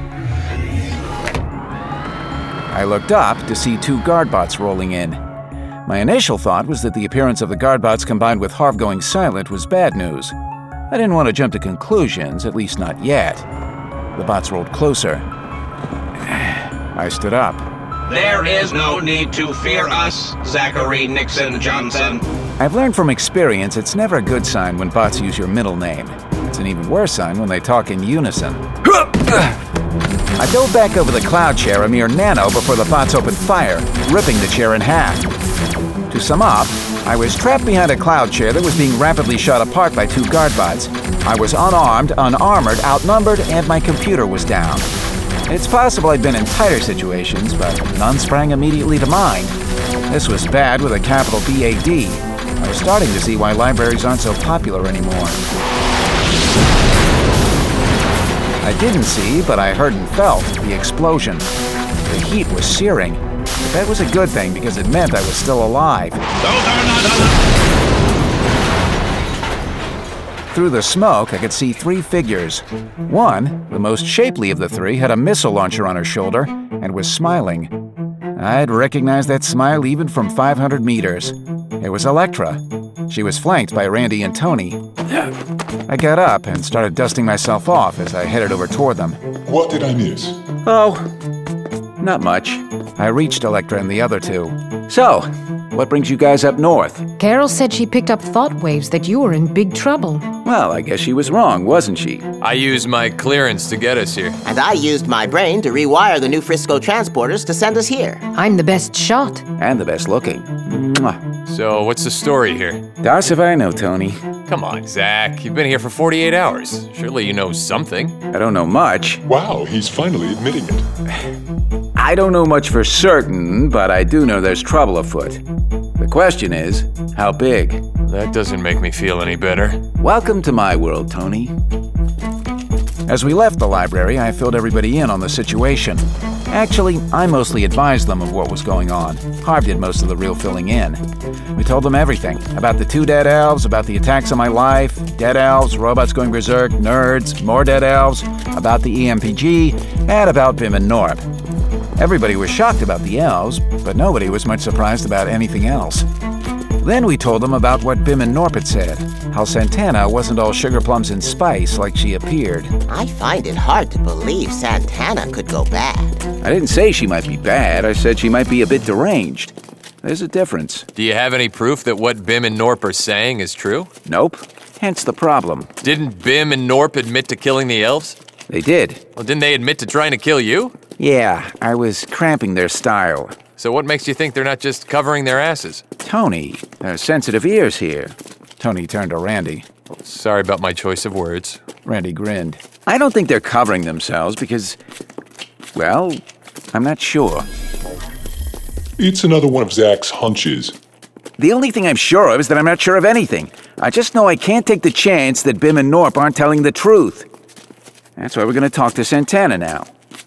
I looked up to see two guardbots rolling in. My initial thought was that the appearance of the guardbots combined with Harv going silent was bad news. I didn't want to jump to conclusions, at least not yet. The bots rolled closer. I stood up. There is no need to fear us, Zachary Nixon Johnson. I've learned from experience it's never a good sign when bots use your middle name. It's an even worse sign when they talk in unison. I dove back over the cloud chair a mere nano before the bots opened fire, ripping the chair in half. To sum up, I was trapped behind a cloud chair that was being rapidly shot apart by two guardbots. I was unarmed, unarmored, outnumbered, and my computer was down. It's possible I'd been in tighter situations, but none sprang immediately to mind. This was bad with a capital B A D. I was starting to see why libraries aren't so popular anymore. I didn't see, but I heard and felt the explosion. The heat was searing. But that was a good thing because it meant I was still alive. Those are not allowed. Through the smoke, I could see three figures. One, the most shapely of the three, had a missile launcher on her shoulder and was smiling. I'd recognize that smile even from five hundred meters. It was Elektra. She was flanked by Randy and Tony. I got up and started dusting myself off as I headed over toward them. What did I miss? Oh, not much. I reached Elektra and the other two. So, what brings you guys up north? Carol said she picked up thought waves that you were in big trouble. Well, I guess she was wrong, wasn't she? I used my clearance to get us here. And I used my brain to rewire the new Frisco transporters to send us here. I'm the best shot. And the best looking. Mwah. So, what's the story here? Das if I know, Tony. Come on, Zach. You've been here for forty-eight hours. Surely you know something. I don't know much. Wow, he's finally admitting it. I don't know much for certain, but I do know there's trouble afoot. The question is, how big? That doesn't make me feel any better. Welcome to my world, Tony. As we left the library, I filled everybody in on the situation. Actually, I mostly advised them of what was going on. Harv did most of the real filling in. We told them everything, about the two dead elves, about the attacks on my life, dead elves, robots going berserk, nerds, more dead elves, about the E M P G, and about Bim and Norp. Everybody was shocked about the elves, but nobody was much surprised about anything else. Then we told them about what Bim and Norp had said, how Santana wasn't all sugar plums and spice like she appeared. I find it hard to believe Santana could go bad. I didn't say she might be bad, I said she might be a bit deranged. There's a difference. Do you have any proof that what Bim and Norp are saying is true? Nope. Hence the problem. Didn't Bim and Norp admit to killing the elves? They did. Well, didn't they admit to trying to kill you? Yeah, I was cramping their style. So what makes you think they're not just covering their asses? Tony, there are sensitive ears here. Tony turned to Randy. Well, sorry about my choice of words. Randy grinned. I don't think they're covering themselves because, well, I'm not sure. It's another one of Zach's hunches. The only thing I'm sure of is that I'm not sure of anything. I just know I can't take the chance that Bim and Norp aren't telling the truth. That's why we're going to talk to Santana now.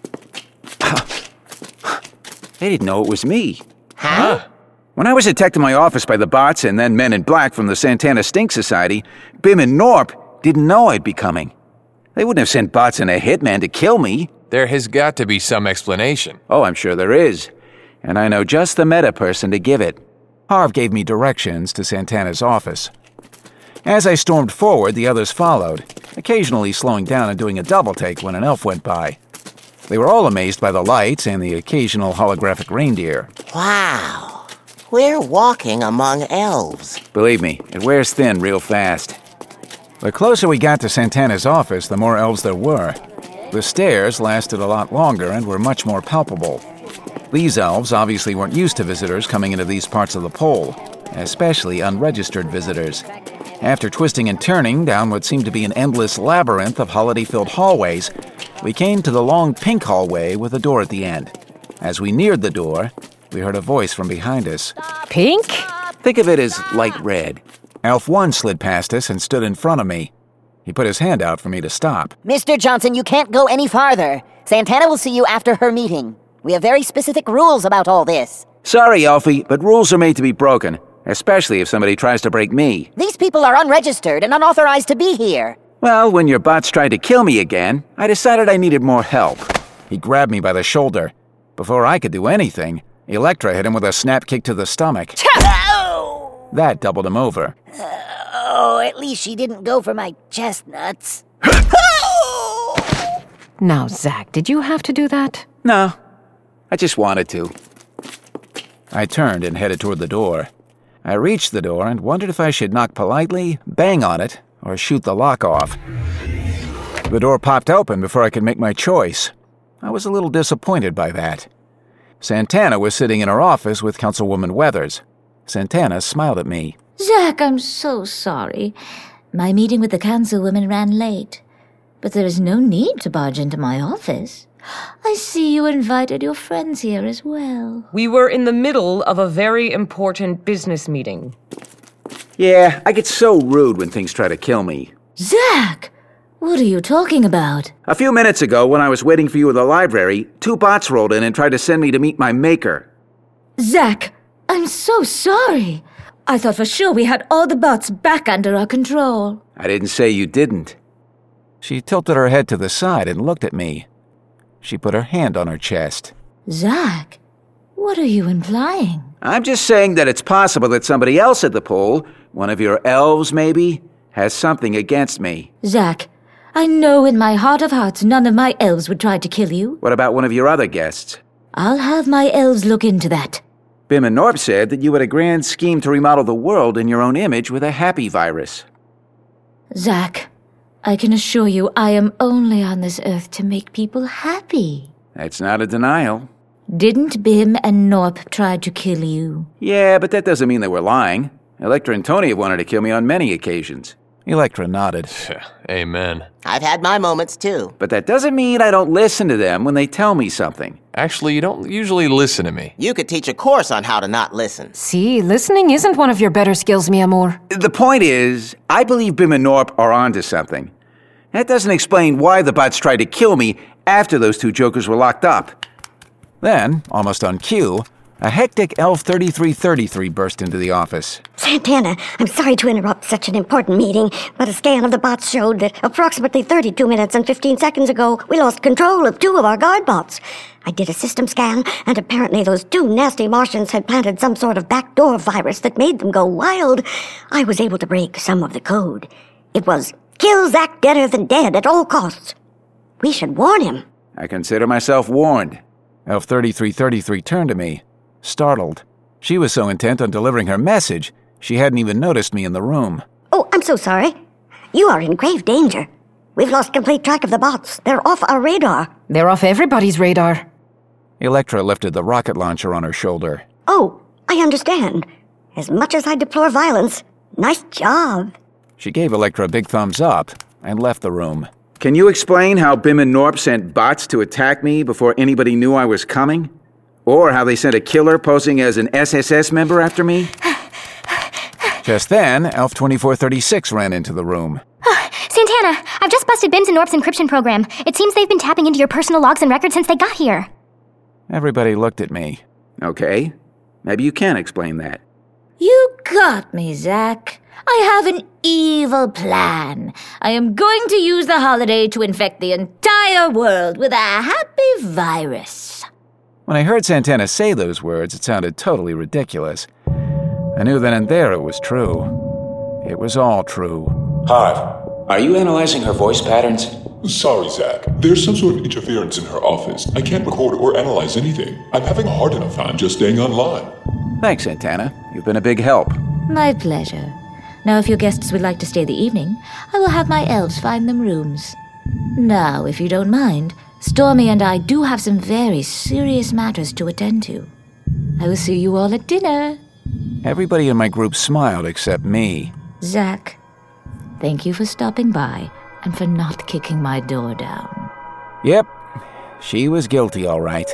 They didn't know it was me. Huh? When I was attacked in my office by the bots and then Men in Black from the Santana Stink Society, Bim and Norp didn't know I'd be coming. They wouldn't have sent bots and a hitman to kill me. There has got to be some explanation. Oh, I'm sure there is. And I know just the meta person to give it. Harv gave me directions to Santana's office. As I stormed forward, the others followed, occasionally slowing down and doing a double take when an elf went by. They were all amazed by the lights and the occasional holographic reindeer. Wow. We're walking among elves. Believe me, it wears thin real fast. The closer we got to Santana's office, the more elves there were. The stares lasted a lot longer and were much more palpable. These elves obviously weren't used to visitors coming into these parts of the pole, especially unregistered visitors. After twisting and turning down what seemed to be an endless labyrinth of holiday-filled hallways, we came to the long pink hallway with a door at the end. As we neared the door, we heard a voice from behind us. Pink? Think of it as light red. Elf one slid past us and stood in front of me. He put his hand out for me to stop. Mister Johnson, you can't go any farther. Santana will see you after her meeting. We have very specific rules about all this. Sorry, Alfie, but rules are made to be broken, especially if somebody tries to break me. These people are unregistered and unauthorized to be here. Well, when your bots tried to kill me again, I decided I needed more help. He grabbed me by the shoulder. Before I could do anything, Electra hit him with a snap kick to the stomach. That doubled him over. Uh, oh, at least she didn't go for my chestnuts. Now, Zack, did you have to do that? No, I just wanted to. I turned and headed toward the door. I reached the door and wondered if I should knock politely, bang on it, or shoot the lock off. The door popped open before I could make my choice. I was a little disappointed by that. Santana was sitting in her office with Councilwoman Weathers. Santana smiled at me. Zack, I'm so sorry. My meeting with the councilwoman ran late. But there is no need to barge into my office. I see you invited your friends here as well. We were in the middle of a very important business meeting. Yeah, I get so rude when things try to kill me. Zack! What are you talking about? A few minutes ago, when I was waiting for you in the library, two bots rolled in and tried to send me to meet my maker. Zack, I'm so sorry. I thought for sure we had all the bots back under our control. I didn't say you didn't. She tilted her head to the side and looked at me. She put her hand on her chest. Zack, what are you implying? I'm just saying that it's possible that somebody else at the poll, one of your elves maybe, has something against me. Zack, I know in my heart of hearts none of my elves would try to kill you. What about one of your other guests? I'll have my elves look into that. Bim and Norp said that you had a grand scheme to remodel the world in your own image with a happy virus. Zack, I can assure you I am only on this earth to make people happy. That's not a denial. Didn't Bim and Norp try to kill you? Yeah, but that doesn't mean they were lying. Electra and Tony have wanted to kill me on many occasions. Electra nodded. Amen. I've had my moments, too. But that doesn't mean I don't listen to them when they tell me something. Actually, you don't usually listen to me. You could teach a course on how to not listen. See, listening isn't one of your better skills, mi amor. The point is, I believe Bim and Norp are onto something. That doesn't explain why the bots tried to kill me after those two jokers were locked up. Then, almost on cue, a hectic Elf thirty-three thirty-three burst into the office. Santana, I'm sorry to interrupt such an important meeting, but a scan of the bots showed that approximately thirty-two minutes and fifteen seconds ago, we lost control of two of our guard bots. I did a system scan, and apparently those two nasty Martians had planted some sort of backdoor virus that made them go wild. I was able to break some of the code. It was, kill Zack deader than dead at all costs. We should warn him. I consider myself warned. Elf thirty-three thirty-three turned to me, startled. She was so intent on delivering her message, she hadn't even noticed me in the room. Oh, I'm so sorry. You are in grave danger. We've lost complete track of the bots. They're off our radar. They're off everybody's radar. Electra lifted the rocket launcher on her shoulder. Oh, I understand. As much as I deplore violence, nice job. She gave Electra a big thumbs up and left the room. Can you explain how Bim and Norp sent bots to attack me before anybody knew I was coming? Or how they sent a killer posing as an S S S member after me? Just then, Elf twenty-four thirty-six ran into the room. Oh, Santana, I've just busted Bim's and Norp's encryption program. It seems they've been tapping into your personal logs and records since they got here. Everybody looked at me. Okay, maybe you can explain that. You got me, Zack. I have an evil plan. I am going to use the holiday to infect the entire world with a happy virus. When I heard Santana say those words, it sounded totally ridiculous. I knew then and there it was true. It was all true. Hi. Are you analyzing her voice patterns? Sorry, Zack. There's some sort of interference in her office. I can't record or analyze anything. I'm having a hard enough time just staying online. Thanks, Santana. You've been a big help. My pleasure. Now, if your guests would like to stay the evening, I will have my elves find them rooms. Now, if you don't mind, Stormy and I do have some very serious matters to attend to. I will see you all at dinner. Everybody in my group smiled except me. Zack, thank you for stopping by and for not kicking my door down. Yep, she was guilty, all right.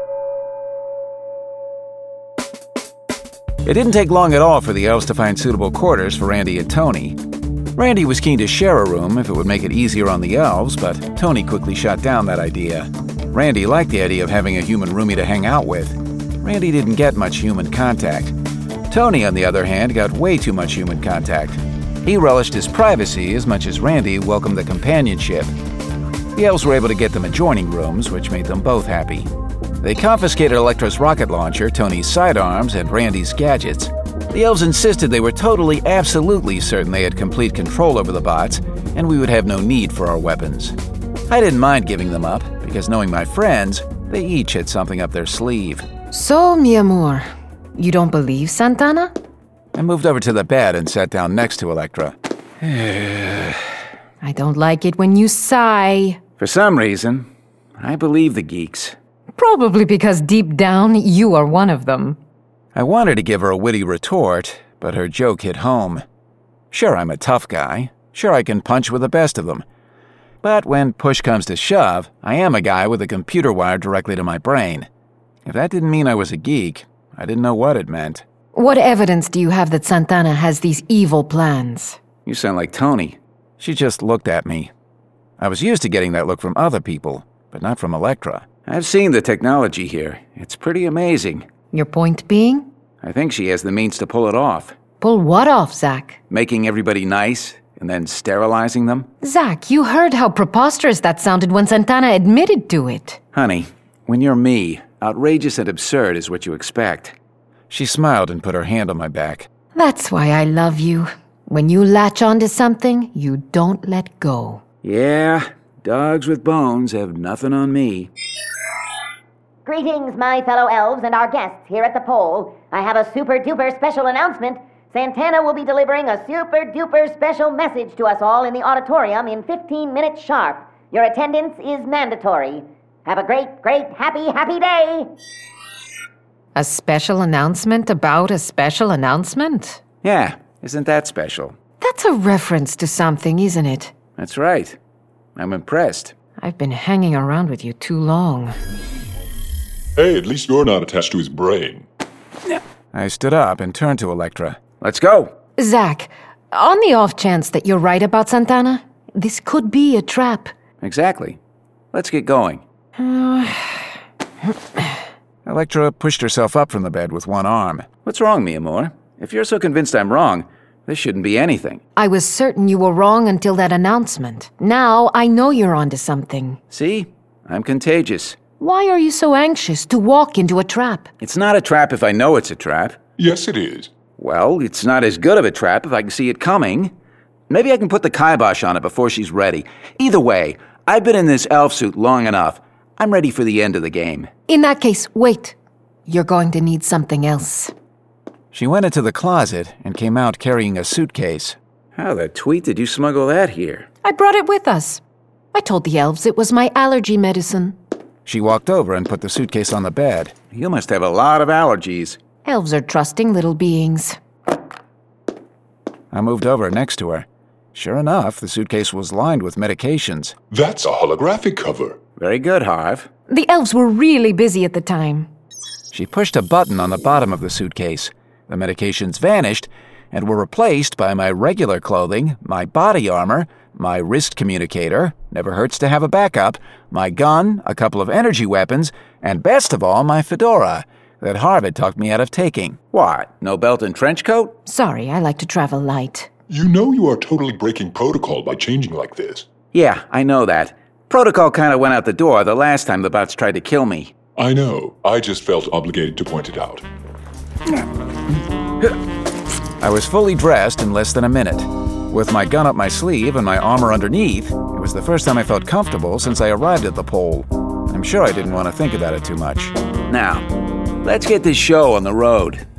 It didn't take long at all for the elves to find suitable quarters for Randy and Tony. Randy was keen to share a room if it would make it easier on the elves, but Tony quickly shot down that idea. Randy liked the idea of having a human roomie to hang out with. Randy didn't get much human contact. Tony, on the other hand, got way too much human contact. He relished his privacy as much as Randy welcomed the companionship. The elves were able to get them adjoining rooms, which made them both happy. They confiscated Electra's rocket launcher, Tony's sidearms, and Randy's gadgets. The elves insisted they were totally, absolutely certain they had complete control over the bots, and we would have no need for our weapons. I didn't mind giving them up, because knowing my friends, they each had something up their sleeve. So, mi amor, you don't believe Santana? I moved over to the bed and sat down next to Electra. I don't like it when you sigh. For some reason, I believe the geeks. Probably because deep down, you are one of them. I wanted to give her a witty retort, but her joke hit home. Sure, I'm a tough guy. Sure, I can punch with the best of them. But when push comes to shove, I am a guy with a computer wired directly to my brain. If that didn't mean I was a geek, I didn't know what it meant. What evidence do you have that Santana has these evil plans? You sound like Tony. She just looked at me. I was used to getting that look from other people, but not from Electra. I've seen the technology here. It's pretty amazing. Your point being? I think she has the means to pull it off. Pull what off, Zach? Making everybody nice, and then sterilizing them. Zach, you heard how preposterous that sounded when Santana admitted to it. Honey, when you're me, outrageous and absurd is what you expect. She smiled and put her hand on my back. That's why I love you. When you latch onto something, you don't let go. Yeah, dogs with bones have nothing on me. Greetings, my fellow elves and our guests here at the pole. I have a super-duper special announcement. Santana will be delivering a super-duper special message to us all in the auditorium in fifteen minutes sharp. Your attendance is mandatory. Have a great, great, happy, happy day! A special announcement about a special announcement? Yeah, isn't that special? That's a reference to something, isn't it? That's right. I'm impressed. I've been hanging around with you too long. Hey, at least you're not attached to his brain. I stood up and turned to Electra. Let's go! Zach, on the off chance that you're right about Santana, this could be a trap. Exactly. Let's get going. Electra pushed herself up from the bed with one arm. What's wrong, mi amor? If you're so convinced I'm wrong, this shouldn't be anything. I was certain you were wrong until that announcement. Now I know you're onto something. See? I'm contagious. Why are you so anxious to walk into a trap? It's not a trap if I know it's a trap. Yes, it is. Well, it's not as good of a trap if I can see it coming. Maybe I can put the kibosh on it before she's ready. Either way, I've been in this elf suit long enough. I'm ready for the end of the game. In that case, wait. You're going to need something else. She went into the closet and came out carrying a suitcase. How the tweet did you smuggle that here? I brought it with us. I told the elves it was my allergy medicine. She walked over and put the suitcase on the bed. You must have a lot of allergies. Elves are trusting little beings. I moved over next to her. Sure enough, the suitcase was lined with medications. That's a holographic cover. Very good, Harv. The elves were really busy at the time. She pushed a button on the bottom of the suitcase. The medications vanished and were replaced by my regular clothing, my body armor, my wrist communicator, never hurts to have a backup, my gun, a couple of energy weapons, and best of all, my fedora that Harv had talked me out of taking. What, no belt and trench coat? Sorry, I like to travel light. You know you are totally breaking protocol by changing like this. Yeah, I know that. Protocol kind of went out the door the last time the bots tried to kill me. I know. I just felt obligated to point it out. I was fully dressed in less than a minute. With my gun up my sleeve and my armor underneath, it was the first time I felt comfortable since I arrived at the pole. I'm sure I didn't want to think about it too much. Now, let's get this show on the road.